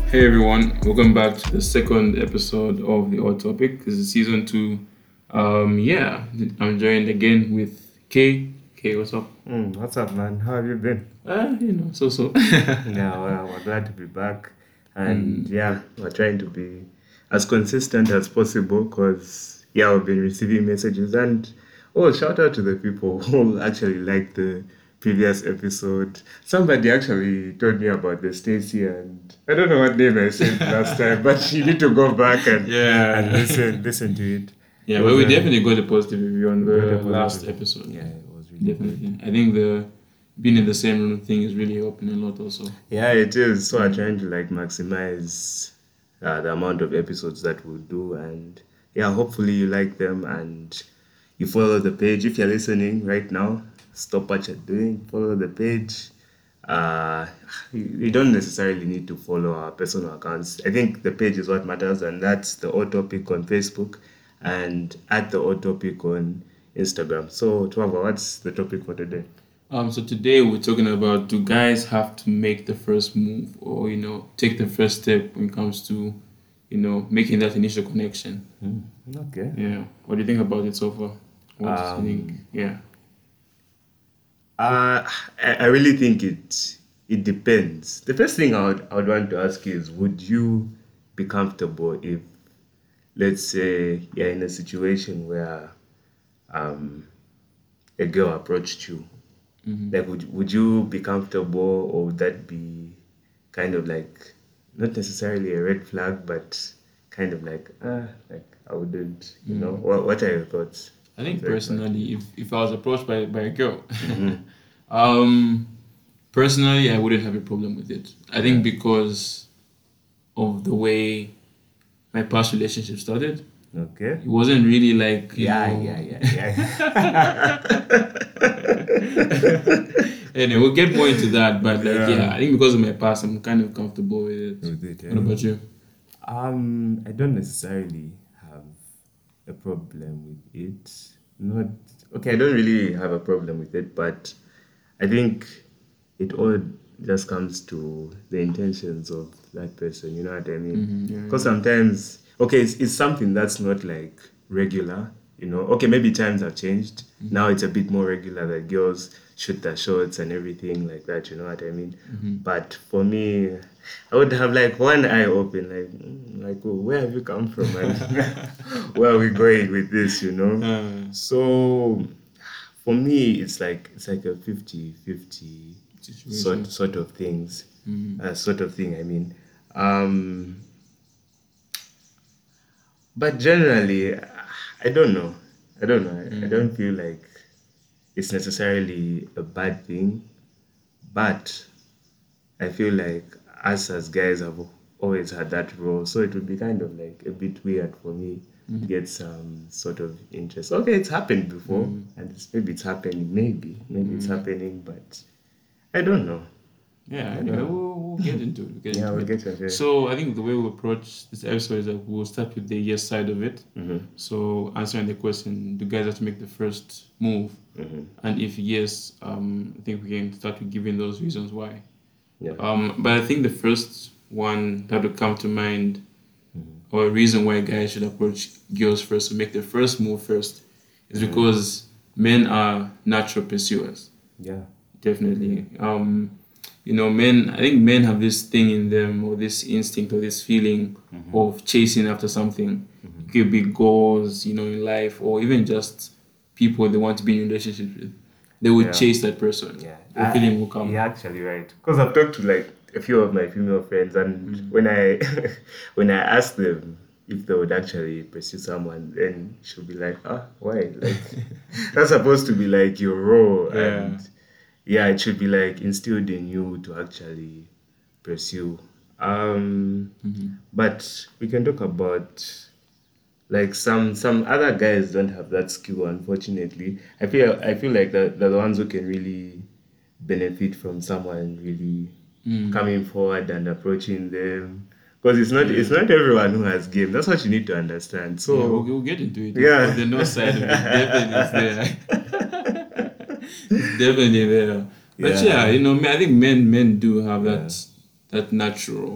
Hey everyone, welcome back to the second episode of the Odd Topic. This is season two. I'm joined again with Kay. Kay, what's up? What's up, man? How have you been? So. Yeah, well, we're glad to be back. And we're trying to be as consistent as possible because, we've been receiving messages. And, shout out to the people who actually liked the previous episode. Somebody actually told me about the Stacy, and I don't know what name I said last time, but you need to go back and listen to it. Yeah, well, we definitely got a positive review on the got a last positive. episode. Yeah, it was really Definitely. I think the being in the same room thing is really helping a lot also. Yeah, it is. So I'm trying to maximize the amount of episodes that we'll do, and hopefully you like them and you follow the page. If you're listening right now, stop what you're doing, follow the page. You don't necessarily need to follow our personal accounts. I think the page is what matters, and that's the Odd Topic on Facebook and at the Odd Topic on Instagram. So, Trevor, what's the topic for today? So today we're talking about, do guys have to make the first move or take the first step when it comes to making that initial connection. Okay. Yeah. What do you think about it so far? What do you think? Yeah. I really think it depends. The first thing I would want to ask is, would you be comfortable if, let's say, you're in a situation where a girl approached you? Like, would you be comfortable, or would that be kind of like, not necessarily a red flag, but kind of like I wouldn't, What are your thoughts? I think personally, if I was approached by a girl, personally, I wouldn't have a problem with it. I think because of the way my past relationship started. Okay. It wasn't really like Anyway, we'll get more into that, but I think because of my past, I'm kind of comfortable with it. What about you? I don't necessarily have a problem with it. I don't really have a problem with it, but I think it all just comes to the intentions of that person. You know what I mean? Because sometimes, it's something that's not like regular. Maybe times have changed. Now it's a bit more regular that girls shoot their shots and everything like that. You know what I mean? But for me, I would have like one eye open, where have you come from, and where are we going with this? So for me, it's like a 50-50 sort of things. Sort of thing. I mean, but generally, I don't know. I don't feel like it's necessarily a bad thing, but I feel like us as guys have always had that role, so it would be kind of like a bit weird for me to get some sort of interest. Okay, it's happened before, and maybe it's happening. Maybe it's happening, but I don't know. Yeah, anyway, we'll get into it. We'll get into it. So I think the way we approach this episode is that we'll start with the yes side of it. So answering the question, do guys have to make the first move? And if yes, I think we can start with giving those reasons why. Yeah. But I think the first one that would come to mind, or a reason why guys should approach girls first, to make the first move first, is because men are natural pursuers. Yeah. Definitely. I think men have this thing in them, or this instinct, or this feeling of chasing after something. It could be goals, in life, or even just people they want to be in relationships with. They would chase that person. Yeah. The feeling will come. You're actually right. Because I've talked to like a few of my female friends, and when I when I ask them if they would actually pursue someone, then she'll be like, why? Like, that's supposed to be like your role, and it should be like instilled in you to actually pursue. But we can talk about like some other guys don't have that skill, unfortunately. I feel like they're the ones who can really benefit from someone really coming forward and approaching them. Because it's not everyone who has game. That's what you need to understand. So we'll get into it. Yeah. The no side of it definitely is there. It's definitely there. But I think men do have that natural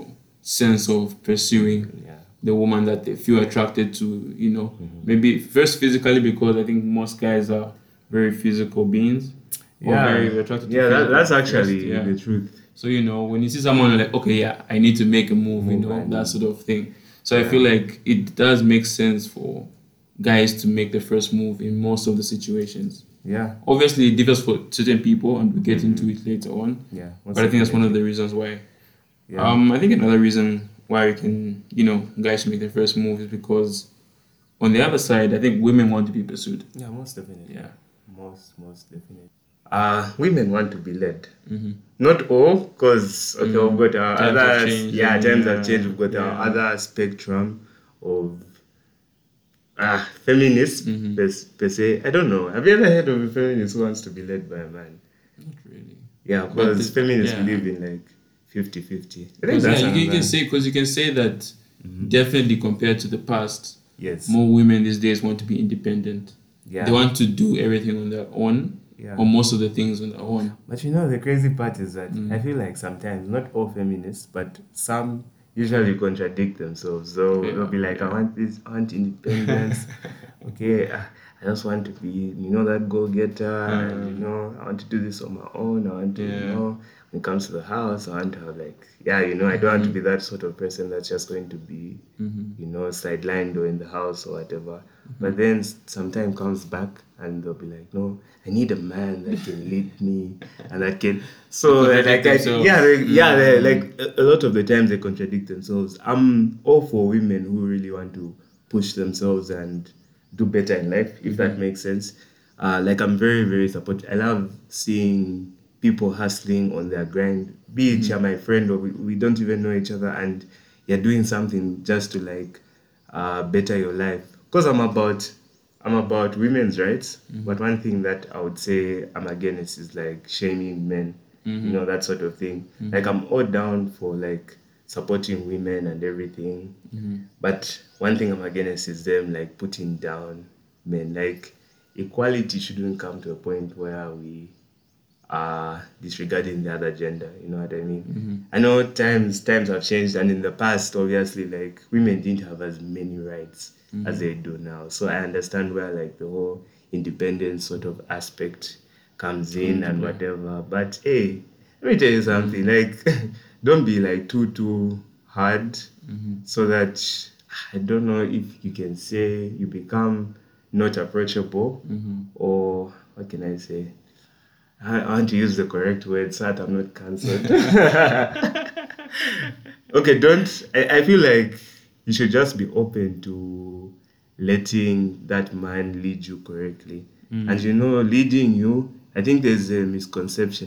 sense of pursuing the woman that they feel attracted to, you know. Maybe first physically, because I think most guys are very physical beings. Or very attracted to that's physical actually first, the truth. So, you know, when you see someone you're like, okay, yeah, I need to make a move, you know, that sort of thing. So I feel like it does make sense for guys to make the first move in most of the situations. Yeah. Obviously, it differs for certain people, and we'll get into it later on. Yeah. But I think that's one of the reasons why. Yeah. I think another reason why we can, you know, guys make the first move is because on the other side, I think women want to be pursued. Yeah, most definitely. Yeah. Most definitely. Women want to be led. Not all, because we've got our Times have other changed, times have changed. We've got our other spectrum of feminists per se. I don't know. Have you ever heard of a feminist who wants to be led by a man? Not really. Yeah, because feminists believe in like 50-50. I think that's you can say that definitely compared to the past, yes, more women these days want to be independent. Yeah. They want to do everything on their own, or most of the things on their own. But you know, the crazy part is that I feel like sometimes, not all feminists, but some usually contradict themselves. So they'll be like, I want this, I want independence. Okay, I just want to be, you know, that go-getter. And, you know, I want to do this on my own. I want to, you know, when it comes to the house, I want to have like, you know, I don't want to be that sort of person that's just going to be, you know, sidelined or in the house or whatever. But then sometime comes back and they'll be like, no, I need a man that can lead me and that can. So like, like a lot of the times they contradict themselves. I'm all for women who really want to push themselves and do better in life, if that makes sense. Like I'm very, very supportive. I love seeing people hustling on their grind. Be it you're my friend or we don't even know each other and you're doing something just to like better your life. Because I'm about women's rights, but one thing that I would say I'm against is like shaming men, you know, that sort of thing. Like I'm all down for like supporting women and everything, but one thing I'm against is them like putting down men. Like equality shouldn't come to a point where we are disregarding the other gender, you know what I mean? I know times have changed, and in the past obviously like women didn't have as many rights as they do now. So I understand where like the whole independence sort of aspect comes in and whatever. But hey, let me tell you something, like don't be like too hard so that I don't know if you can say you become not approachable or what can I say? I want to use the correct word so that I'm not cancelled. Okay, I feel like you should just be open to letting that man lead you correctly. And you know, leading you, I think there's a misconception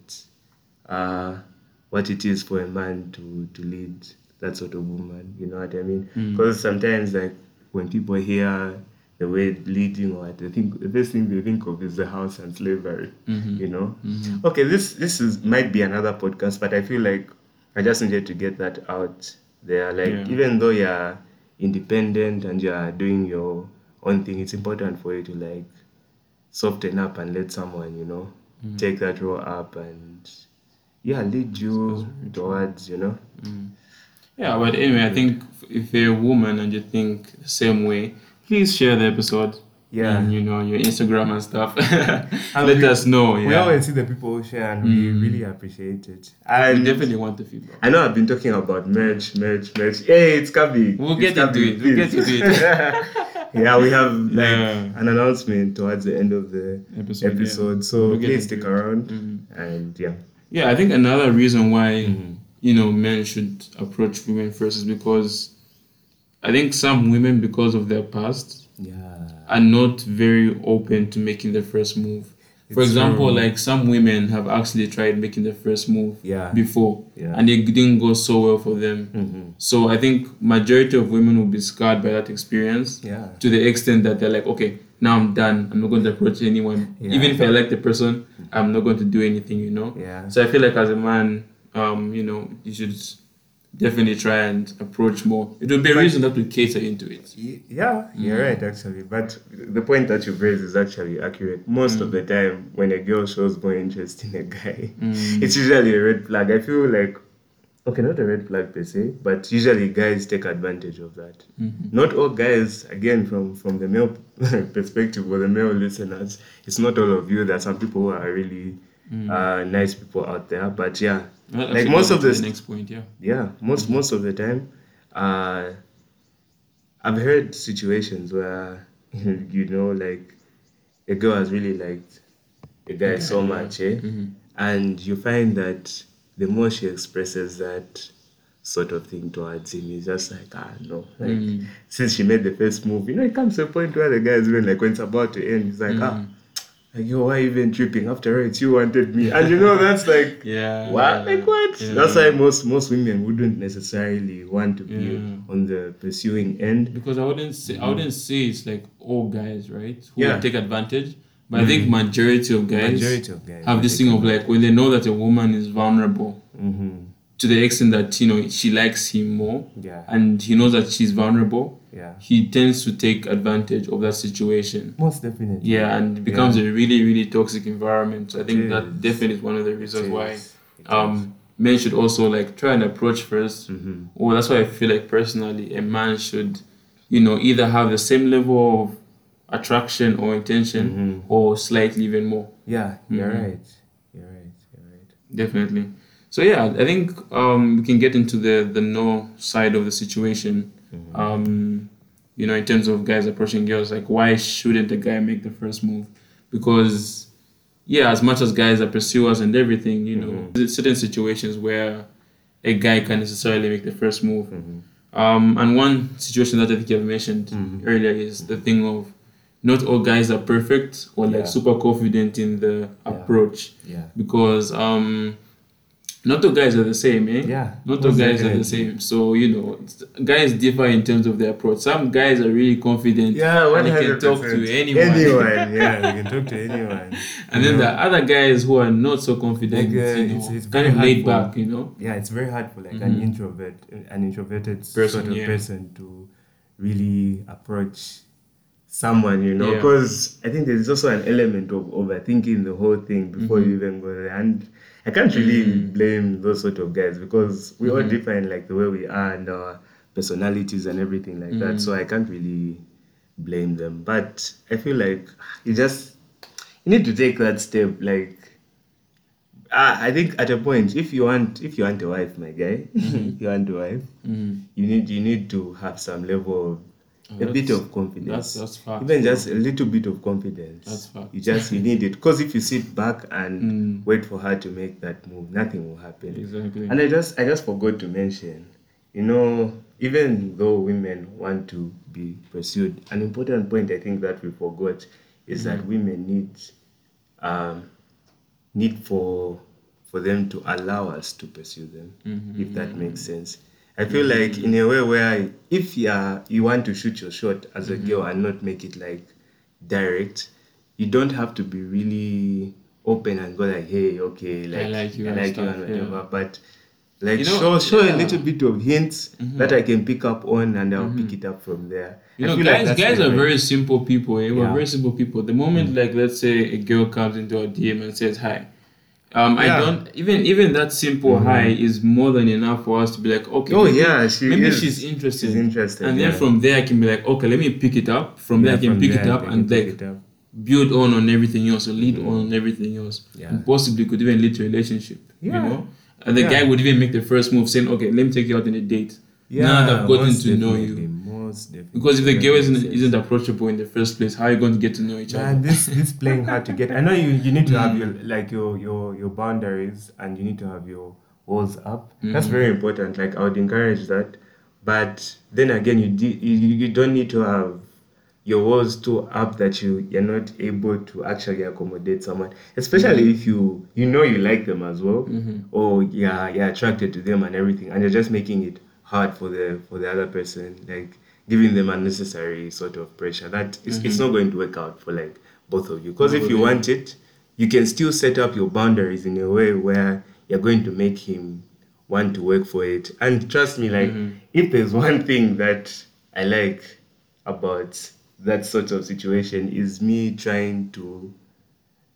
about what it is for a man to lead that sort of woman. You know what I mean? Because sometimes like when people hear the word leading, or I think the first thing they think of is the house and slavery. You know? Okay, this might be another podcast, but I feel like I just needed to get that out there. Like even though you're independent and you're doing your own thing, it's important for you to like soften up and let someone, you know, take that role up and lead you towards, you know. Yeah, but anyway, I think if you're a woman and you think the same way, please share the episode. Yeah. And, you know, your Instagram and stuff. Let us know. We always see the people who share and we really appreciate it. And we definitely want the feedback. I know I've been talking about merch. Hey, it's coming. We'll get into it. Yeah, we have like an announcement towards the end of the episode. So please stick around. And yeah, I think another reason why you know men should approach women first is because I think some women, because of their past, are not very open to making the first move. For example, like some women have actually tried making the first move before, and it didn't go so well for them. So I think majority of women will be scarred by that experience to the extent that they're like, okay, now I'm done. I'm not going to approach anyone. Even if I like the person, I'm not going to do anything, you know? So I feel like as a man, you know, you should definitely try and approach more. It will be a reason that we cater into it. Yeah, you're right, actually. But the point that you raised is actually accurate. Most of the time, when a girl shows more interest in a guy, it's usually a red flag. I feel like okay, not a red flag per se, but usually guys take advantage of that. Not all guys, again, from the male perspective or the male listeners, it's not all of you. There are some people who are really nice people out there, but yeah, That like actually most goes of to the this, next point, yeah. yeah, most of the time, uh, I've heard situations where like a girl has really liked a guy so much, and you find that the more she expresses that sort of thing towards him, he's just like, no, like since she made the first move, it comes to a point where the guy is even like when it's about to end, he's like, like, yo, why even tripping? After all, it's you wanted me, and that's like, Yeah. what? Like what? Yeah. That's why most women wouldn't necessarily want to be Yeah. on the pursuing end. Because I wouldn't say it's like all guys, right? Who Yeah. would take advantage. But I think majority of guys have this take thing of like when they know that a woman is vulnerable to the extent that she likes him more, Yeah. and he knows that she's vulnerable, Yeah. he tends to take advantage of that situation. Most definitely. Yeah, and it becomes a really, really toxic environment. So I think It that is. definitely is one of the reasons why It is. men should also like try and approach first. Or that's why I feel like personally a man should, either have the same level of attraction or intention or slightly even more. Yeah, you're right. You're right. Definitely. So yeah, I think we can get into the no side of the situation. In terms of guys approaching girls, like why shouldn't a guy make the first move? Because as much as guys are pursuers and everything, there's certain situations where a guy can't necessarily make the first move. And one situation that I think you've mentioned earlier is the thing of not all guys are perfect or like super confident in the approach. Yeah. Because not all guys are the same, eh? Yeah, Not all most guys are the definitely. same. So, guys differ in terms of their approach. Some guys are really confident Yeah, and they can talk 100%. to anyone. Yeah, they can talk to anyone. And then there are other guys who are not so confident, it's kind very of hard laid for- back, Yeah, it's very hard for like an introverted Person, sort of yeah. person to really approach someone, Yeah. because I think there's also an element of overthinking the whole thing before you even go there. And I can't really blame those sort of guys because we all differ in like the way we are and our personalities and everything like that. So I can't really blame them. But I feel like you need to take that step. Like I think at a point, if you want a wife, my guy, if you want a wife, you need to have some level of a bit of confidence. That's fact. Even just a little bit of confidence. That's fact. You need it. Because if you sit back and wait for her to make that move, nothing will happen. Exactly. And I just forgot to mention, even though women want to be pursued, an important point I think that we forgot is that women need for them to allow us to pursue them, if that makes sense. I feel like in a way where if you want to shoot your shot as a girl and not make it like direct, you don't have to be really open and go like, hey, okay, like I like you I and like you stuff, and whatever, yeah. but like You show a yeah. little bit of hints that I can pick up on and I'll pick it up from there. I feel like Guys that's guys the are way- very simple people, eh? We're Yeah. very simple people. The moment like let's say a girl comes into our DM and says hi. I Yeah. don't even that simple hi is more than enough for us to be like, okay, Oh maybe- yeah, maybe is. she's interested. She's interested. And then yeah. from there I can be like, okay, let me pick it up. From there I can from pick there, it up I can and pick like it up. build on everything else or lead on everything else. Yeah. And possibly could even lead to a relationship. Yeah. And the Yeah. guy would even make the first move saying, okay, let me take you out on a date. Now that I've gotten most to know definitely, you. most definitely. Because if the girl That makes isn't approachable in the first place, how are you going to get to know each other? Man, this playing hard to get. I know you need to have your boundaries and you need to have your walls up. That's very important. Like I would encourage that, but then again, you don't need to have your walls too up that you're not able to actually accommodate someone, especially if you like them as well, or you're attracted to them and everything, and you're just making it hard for the other person, like giving them unnecessary sort of pressure that it's not going to work out for like both of you. Because if you want it, you can still set up your boundaries in a way where you're going to make him want to work for it. And trust me, like if there's one thing that I like about that sort of situation is me trying to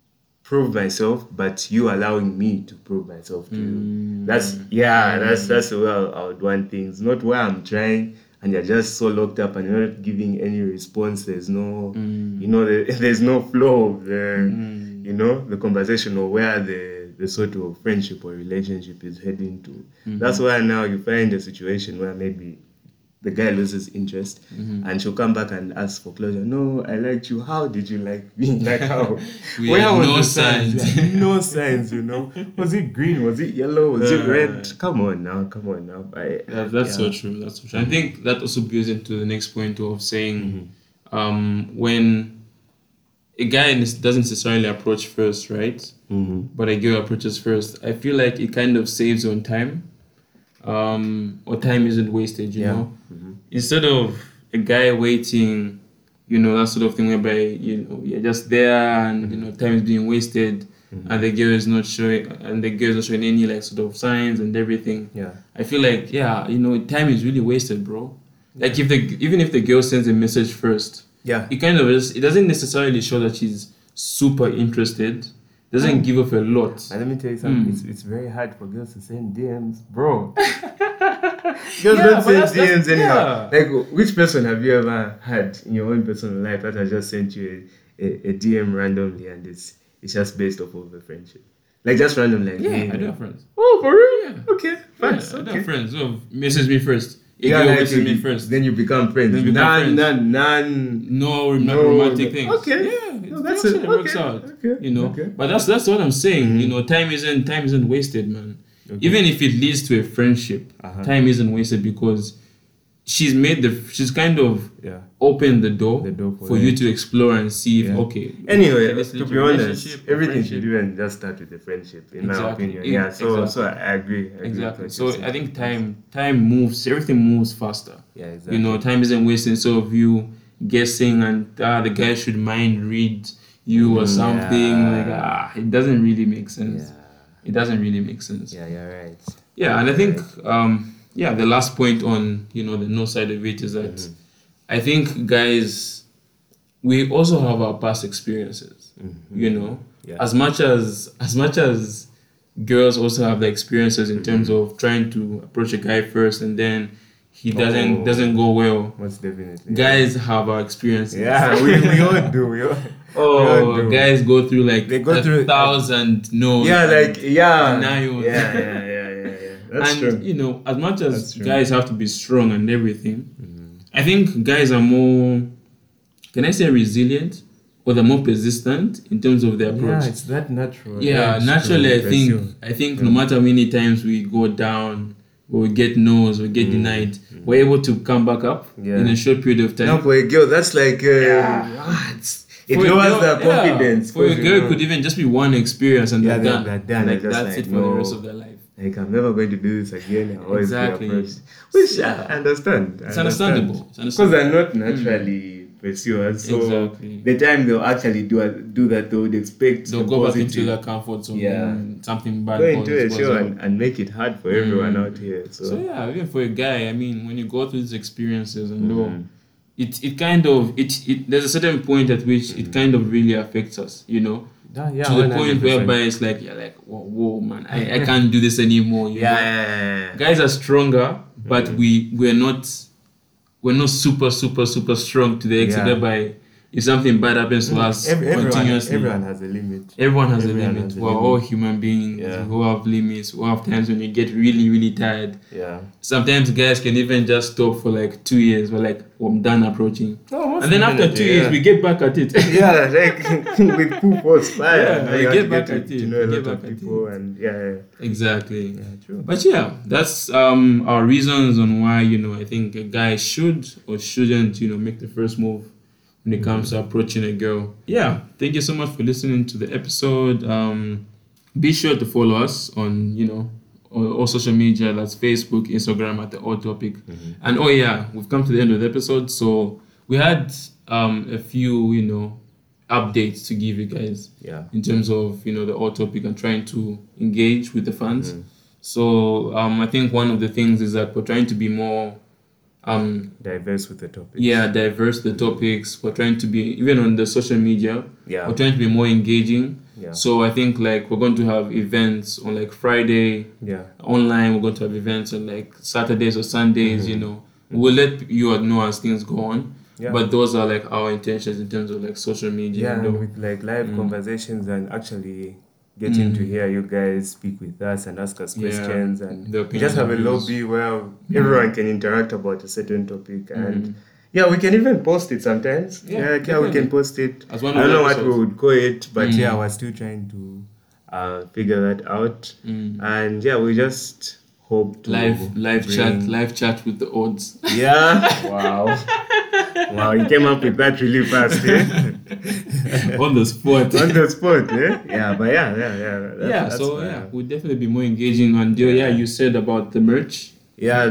prove myself, but you allowing me to prove myself to you. That's the way I would want things. Not where I'm trying and you're just so locked up and you're not giving any response. There's no, there's no flow of the, the conversation or where the sort of friendship or relationship is heading to. That's why now you find a situation where maybe the guy loses interest and she'll come back and ask for closure. No, I liked you. How did you like me? Like how? Where was no signs? No signs, Was it green? Was it yellow? Was it red? Come on now. That's so true. That's so true. I think that also builds into the next point of saying when a guy doesn't necessarily approach first, right? But a girl approaches first, I feel like it kind of saves on time. Or time isn't wasted, you know. Instead of a guy waiting, that sort of thing whereby you're just there and time is being wasted and the girl is not showing any like sort of signs and everything. I feel like time is really wasted, bro. Like even if the girl sends a message first, it kind of it doesn't necessarily show that she's super interested. Doesn't give off a lot. And let me tell you something. It's very hard for girls to send DMs, bro. Girls don't send DMs anyhow. Like, which person have you ever had in your own personal life that has just sent you a DM randomly and it's just based off of a friendship? Like, just random, like... Yeah, I do have friends. Oh, for real? Yeah. Okay, fine. I do have friends who message me first. Message me first. Then you become friends. No romantic things. Okay. Yeah, it works out. Okay. But that's what I'm saying. Time isn't wasted, man. Okay. Even if it leads to a friendship, time isn't wasted because she's kind of opened the door for you to explore and see if Anyway, to be honest, everything should even just start with a friendship, in my opinion. So I agree. Exactly. So I think time moves. Everything moves faster. Yeah, exactly. Time isn't wasted. So of you guessing and the guy should mind read you or something it doesn't really make sense. It doesn't really make sense. Yeah, you're right. Yeah, and I think the last point on the no side of it is that I think guys, we also have our past experiences. As much as girls also have the experiences in terms of trying to approach a guy first and then he doesn't go well. Most definitely. Guys have our experiences. Yeah, we all do. Guys go through like 1,000 no's. Denials. Yeah. That's true. As much as guys have to be strong and everything, I think guys are more, can I say resilient? Or they're more persistent in terms of their approach. Yeah, it's that natural. Yeah, naturally I think no matter how many times we go down, or we get no's, or get denied, we're able to come back up in a short period of time. Now for a girl, that's like it lowers their confidence. For a girl, it could even just be one experience and they're done. That's it for the rest of their life. Like, I'm never going to do this again. I always be Exactly. approached. Which I understand. It's understandable. Because they're not naturally pursuers. So Exactly. the time they'll actually do that, they would expect They'll go back into their comfort zone. Yeah. Something bad. go into a goes show out. and make it hard for everyone out here. So yeah, even for a guy, I mean, when you go through these experiences and all, it kind of there's a certain point at which it kind of really affects us, to the point 100%. whereby it's like you're like, whoa man, I can't do this anymore. Guys are stronger, but we're not super super strong to the extent whereby if something bad happens to us continuously. Everyone has a limit. Everyone has a limit. We're all human beings who have limits, who have times when you get really, really tired. Yeah. Sometimes guys can even just stop for like 2 years. We're like, I'm done approaching. And then after 2 years, we get back at it. Yeah, like with full force fire. We get back at it. You know a lot of people and Exactly. Yeah, true. But that's our reasons on why, I think a guy should or shouldn't, make the first move when it comes to approaching a girl. Yeah, thank you so much for listening to the episode. Be sure to follow us on, all social media. That's Facebook, Instagram at the All Topic. And we've come to the end of the episode. So we had a few, updates to give you guys. Yeah. In terms of, the All Topic and trying to engage with the fans. So I think one of the things is that we're trying to be more diverse with the topics. Yeah, diverse the topics. We're trying to be, even on the social media, Yeah. we're trying to be more engaging. Yeah. So I think like we're going to have events on like Friday Yeah. online. We're going to have events on like Saturdays or Sundays. You know, we'll let you know as things go on. Yeah. But those are like our intentions in terms of like social media. Yeah, you and know. with like live conversations and actually getting to hear you guys speak with us and ask us questions, and The we just have a opinions, lobby where everyone can interact about a certain topic, and yeah, we can even post it sometimes. Yeah, we definitely. can post it. As one I of don't the know what we episodes. would call it, but yeah, we're still trying to figure that out. And yeah, we just hope to live chat with the odds. Yeah. Wow. Wow, you came up with that really fast, eh? On the spot. On the spot, eh? Yeah, but yeah. That's So fine. yeah, we'll definitely be more engaging. And you said about the merch. Yeah,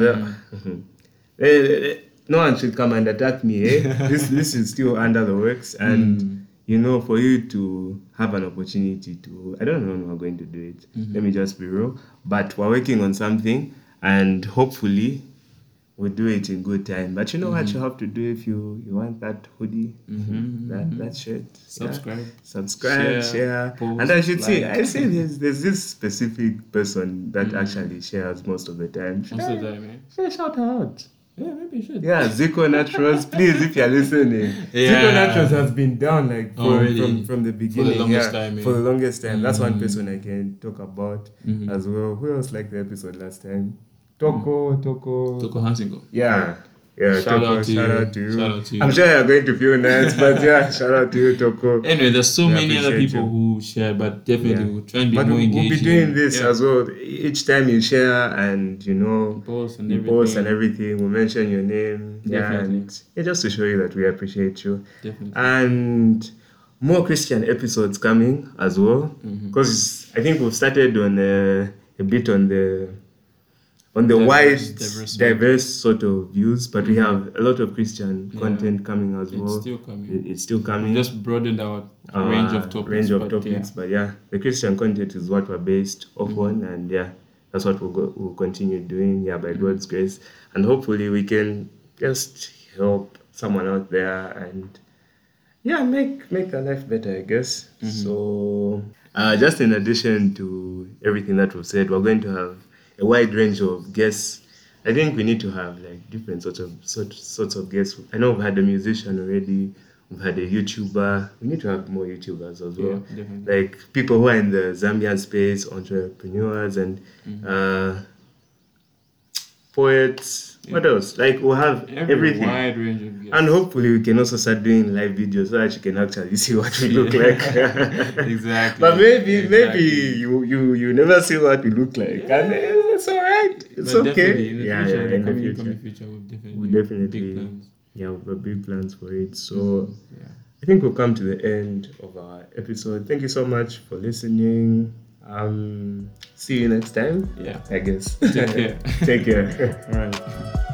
no one should come and attack me, eh? This is still under the works, and you know, for you to have an opportunity to, I don't know when we're going to do it. Let me just be real, but we're working on something, and hopefully we'll do it in good time. But you know what you have to do if you want that hoodie, that shirt. Subscribe, share. Post, and I should say, like. I say there's this specific person that actually shares most of the time. Most of the time, Should I shout her out? Yeah, maybe you should. Yeah, Zico Naturals, please, if you're listening. Yeah. Zico Naturals has been down like Already. from the beginning. longest time, For the longest time. That's one person I can talk about as well. Who else liked the episode last time? Toko. Toko Hansingo. Yeah. Shout Toko, out to shout you. out to you. Shout out to you. I'm sure you're going to feel nice, but yeah, shout out to you, Toko. Anyway, there's so We many other appreciate people you. who share, but definitely Yeah. we'll try and be But more we'll engaging. be doing this Yeah. as well. Each time you share and you know Post and you everything. post and everything, we'll mention your name. Definitely. And just to show you that we appreciate you. Definitely. And more Christian episodes coming as well. Because I think we've started on a bit on the wide, diverse sort of views, but we have a lot of Christian content coming as well. It's still coming. It's still coming. We just broadened our range of topics. But yeah, the Christian content is what we're based off on, and yeah, that's what we'll continue doing. Yeah, by God's grace, and hopefully we can just help someone out there and yeah, make their life better, I guess. So, just in addition to everything that we've said, we're going to have a wide range of guests. I think we need to have like different sorts of guests. I know we've had a musician already. We've had a YouTuber. We need to have more YouTubers as well. Yeah, definitely. Like people who are in the Zambian space, entrepreneurs and poets. What else? Like we'll have everything. Wide range of guests. And hopefully we can also start doing live videos so that you can actually see what we look like. Exactly. But maybe you never see what we look like. And it's alright. It's But okay. In the future, we'll definitely big plans. Yeah, we've got big plans for it. So I think we've come to the end of our episode. Thank you so much for listening. See you next time. Yeah. I guess. Take care. Take care. All right.